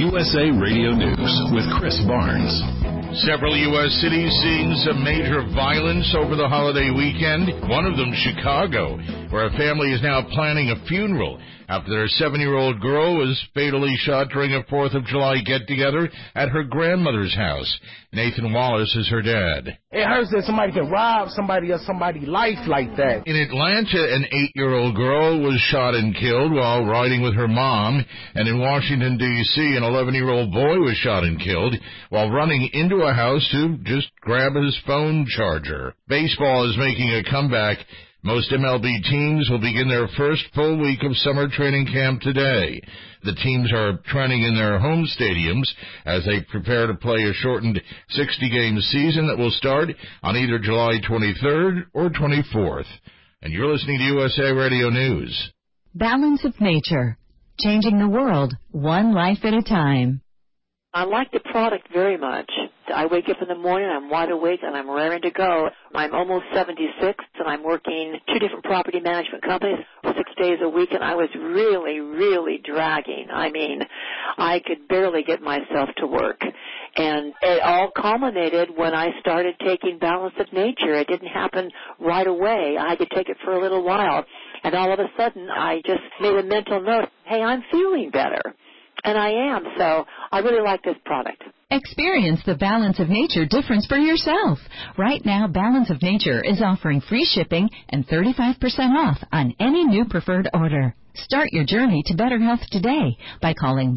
USA Radio News with Chris Barnes. Several U.S. cities seeing some major violence over the holiday weekend. One of them, Chicago, where a family is now planning a funeral after their 7-year-old girl was fatally shot during a 4th of July get-together at her grandmother's house. Nathan Wallace is her dad. It hurts that somebody can rob somebody of somebody's life like that. In Atlanta, an 8-year-old girl was shot and killed while riding with her mom. And in Washington, D.C., an 11-year-old boy was shot and killed while running into a house to just grab his phone charger. Baseball is making a comeback. Most MLB teams will begin their first full week of summer training camp today. The teams are training in their home stadiums as they prepare to play a shortened 60-game season that will start on either July 23rd or 24th. And you're listening to USA Radio News. Balance of Nature, changing the world one life at a time. I like the product very much. I wake up in the morning, I'm wide awake, and I'm raring to go. I'm almost 76, and I'm working 2 different property management companies 6 days a week, and I was really dragging. I mean, I could barely get myself to work. And it all culminated when I started taking Balance of Nature. It didn't happen right away. I had to take it for a little while. And all of a sudden, I just made a mental note, hey, I'm feeling better. And I am, so I really like this product. Experience the Balance of Nature difference for yourself. Right now, Balance of Nature is offering free shipping and 35% off on any new preferred order. Start your journey to better health today by calling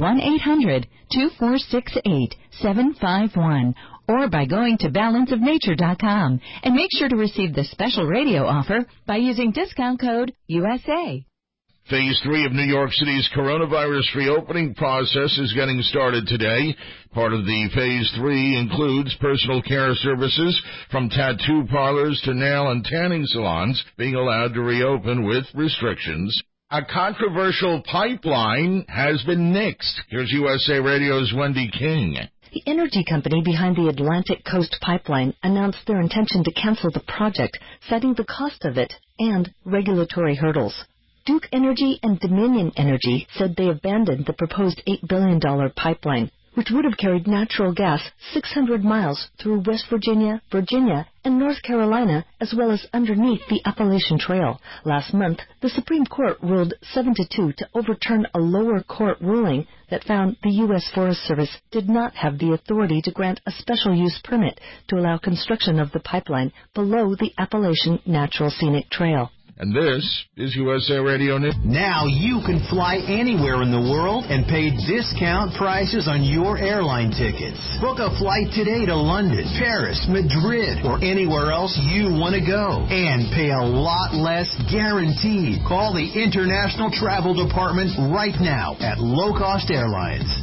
1-800-2468-751 or by going to balanceofnature.com and make sure to receive the special radio offer by using discount code USA. Phase 3 of New York City's coronavirus reopening process is getting started today. Part of the Phase 3 includes personal care services from tattoo parlors to nail and tanning salons being allowed to reopen with restrictions. A controversial pipeline has been nixed. Here's USA Radio's Wendy King. The energy company behind the Atlantic Coast Pipeline announced their intention to cancel the project, citing the cost of it and regulatory hurdles. Duke Energy and Dominion Energy said they abandoned the proposed $8 billion pipeline, which would have carried natural gas 600 miles through West Virginia, Virginia, and North Carolina, as well as underneath the Appalachian Trail. Last month, the Supreme Court ruled 7-2 to overturn a lower court ruling that found the U.S. Forest Service did not have the authority to grant a special use permit to allow construction of the pipeline below the Appalachian Natural Scenic Trail. And this is USA Radio News. Now you can fly anywhere in the world and pay discount prices on your airline tickets. Book a flight today to London, Paris, Madrid, or anywhere else you want to go. And pay a lot less guaranteed. Call the International Travel Department right now at Low Cost Airlines.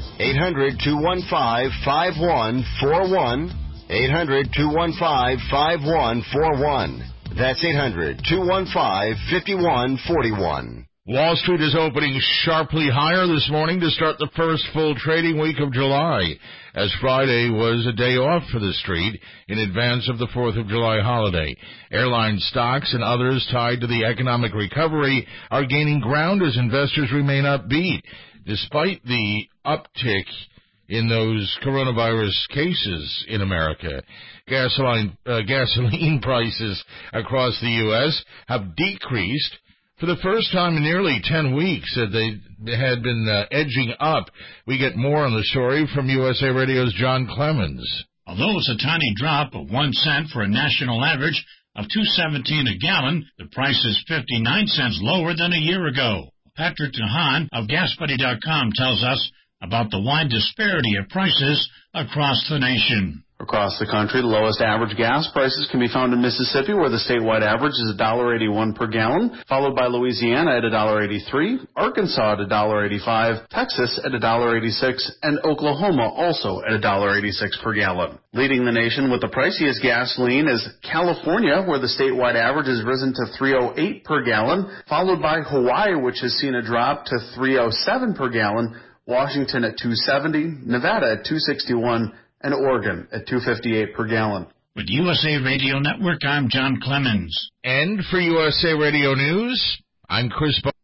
800-215-5141. 800-215-5141. That's 800-215-5141. Wall Street is opening sharply higher this morning to start the first full trading week of July, as Friday was a day off for the street in advance of the 4th of July holiday. Airline stocks and others tied to the economic recovery are gaining ground as investors remain upbeat, despite the uptick in those coronavirus cases in America. Gasoline prices across the U.S. have decreased for the first time in nearly 10 weeks. They had been edging up. We get more on the story from USA Radio's John Clemens. Although it's a tiny drop of 1 cent for a national average of $2.17 a gallon, the price is 59 cents lower than a year ago. Patrick DeHaan of GasBuddy.com tells us about the wide disparity of prices across the nation. Across the country, the lowest average gas prices can be found in Mississippi, where the statewide average is $1.81 per gallon, followed by Louisiana at $1.83, Arkansas at $1.85, Texas at $1.86, and Oklahoma also at $1.86 per gallon. Leading the nation with the priciest gasoline is California, where the statewide average has risen to $3.08 per gallon, followed by Hawaii, which has seen a drop to $3.07 per gallon, Washington at $2.70, Nevada at $2.61, and Oregon at $2.58 per gallon. With USA Radio Network, I'm John Clemens. And for USA Radio News, I'm Chris